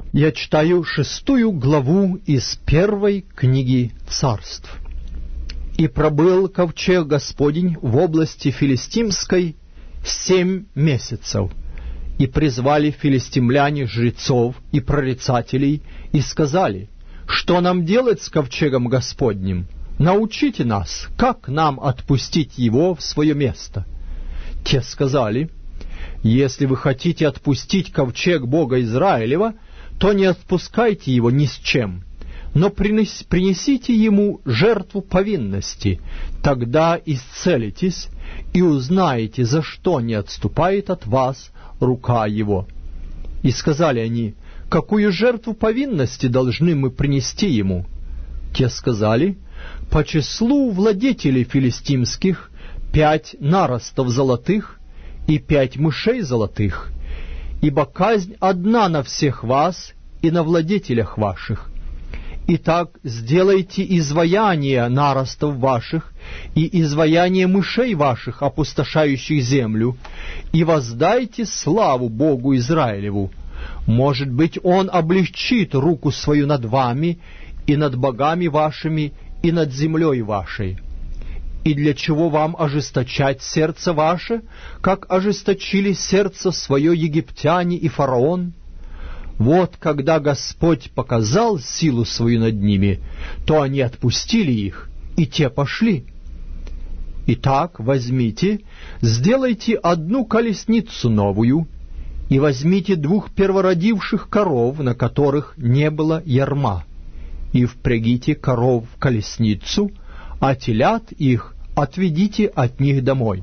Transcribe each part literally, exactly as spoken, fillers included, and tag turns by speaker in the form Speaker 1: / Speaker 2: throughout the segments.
Speaker 1: Я читаю шестую главу из первой книги Царств. «И пробыл ковчег Господень в области филистимской семь месяцев, и призвали филистимляне жрецов и прорицателей, и сказали: что нам делать с ковчегом Господним? Научите нас, как нам отпустить его в свое место». Те сказали: если вы хотите отпустить ковчег Бога Израилева, то не отпускайте его ни с чем, но принесите ему жертву повинности, тогда исцелитесь и узнаете, за что не отступает от вас рука его. И сказали они: какую жертву повинности должны мы принести ему? Те сказали: по числу владетелей филистимских пять наростов золотых и пять мышей золотых, ибо казнь одна на всех вас и на владетелях ваших. Итак, сделайте изваяние наростов ваших и изваяние мышей ваших, опустошающих землю, и воздайте славу Богу Израилеву. Может быть, Он облегчит руку свою над вами и над богами вашими и над землей вашей. И для чего вам ожесточать сердце ваше, как ожесточили сердце свое египтяне и фараон? Вот когда Господь показал силу свою над ними, то они отпустили их, и те пошли. Итак, возьмите, сделайте одну колесницу новую, и возьмите двух первородивших коров, на которых не было ярма, и впрягите коров в колесницу, а телят их отведите от них домой.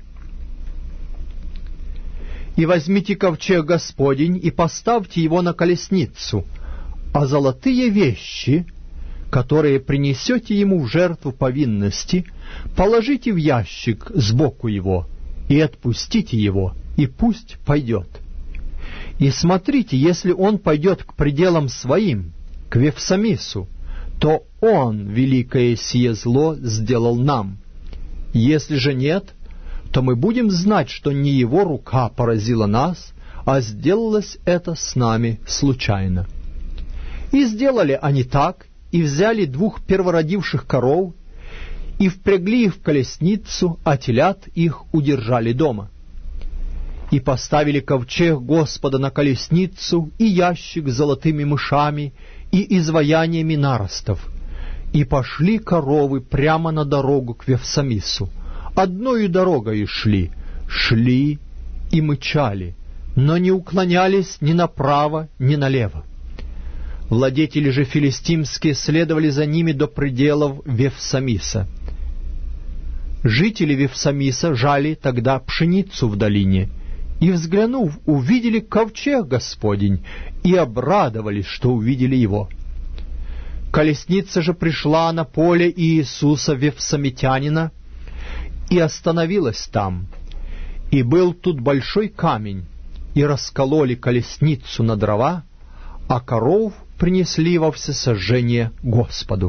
Speaker 1: И возьмите ковчег Господень и поставьте его на колесницу, а золотые вещи, которые принесете ему в жертву повинности, положите в ящик сбоку его и отпустите его, и пусть пойдет. И смотрите, если он пойдет к пределам своим, к Вифсамису, то он великое сие зло сделал нам. Если же нет, то мы будем знать, что не его рука поразила нас, а сделалось это с нами случайно. И сделали они так, и взяли двух первородивших коров, и впрягли их в колесницу, а телят их удержали дома. И поставили ковчег Господа на колесницу, и ящик с золотыми мышами, и изваяниями наростов, и пошли коровы прямо на дорогу к Вифсамису. Одною дорогой шли, шли и мычали, но не уклонялись ни направо, ни налево. Владетели же филистимские следовали за ними до пределов Вифсамиса. Жители Вифсамиса жали тогда пшеницу в долине, и, взглянув, увидели ковчег Господень, и обрадовались, что увидели его. Колесница же пришла на поле Иисуса Вифсамитянина, и остановилась там. И был тут большой камень, и раскололи колесницу на дрова, а коров принесли во всесожжение Господу.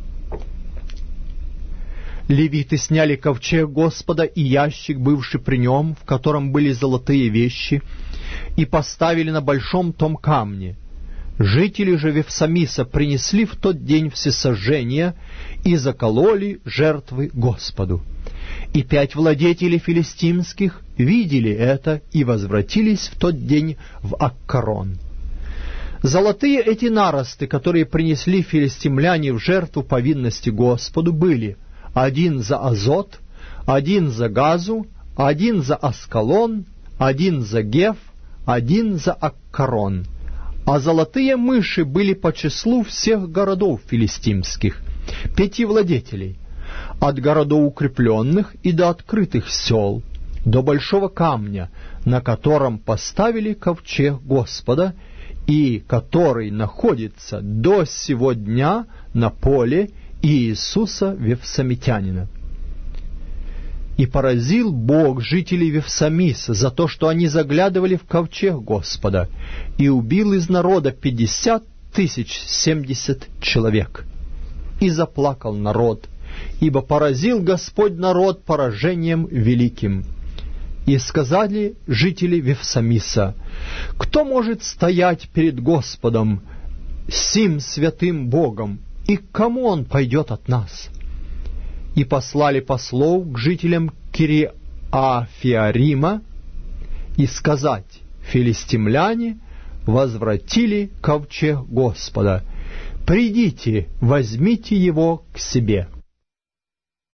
Speaker 1: Левиты сняли ковчег Господа и ящик, бывший при нем, в котором были золотые вещи, и поставили на большом том камне. Жители же Вифсамиса принесли в тот день всесожжения и закололи жертвы Господу. И пять владетелей филистимских видели это и возвратились в тот день в Аккарон. Золотые эти наросты, которые принесли филистимляне в жертву повинности Господу, были один за Азот, один за Газу, один за Аскалон, один за Геф, один за Аккарон. А золотые мыши были по числу всех городов филистимских, пяти владетелей, от городов укрепленных и до открытых сел, до большого камня, на котором поставили ковчег Господа, и который находится до сего дня на поле Иисуса Вифсамитянина. И поразил Бог жителей Вифсамиса за то, что они заглядывали в ковчег Господа, и убил из народа пятьдесят тысяч семьдесят человек. И заплакал народ, ибо поразил Господь народ поражением великим. И сказали жители Вифсамиса: кто может стоять перед Господом, сим святым Богом, и к кому он пойдет от нас?» И послали послов к жителям Кириафиарима и сказать: «Филистимляне возвратили ковчег Господа, придите, возьмите его к себе».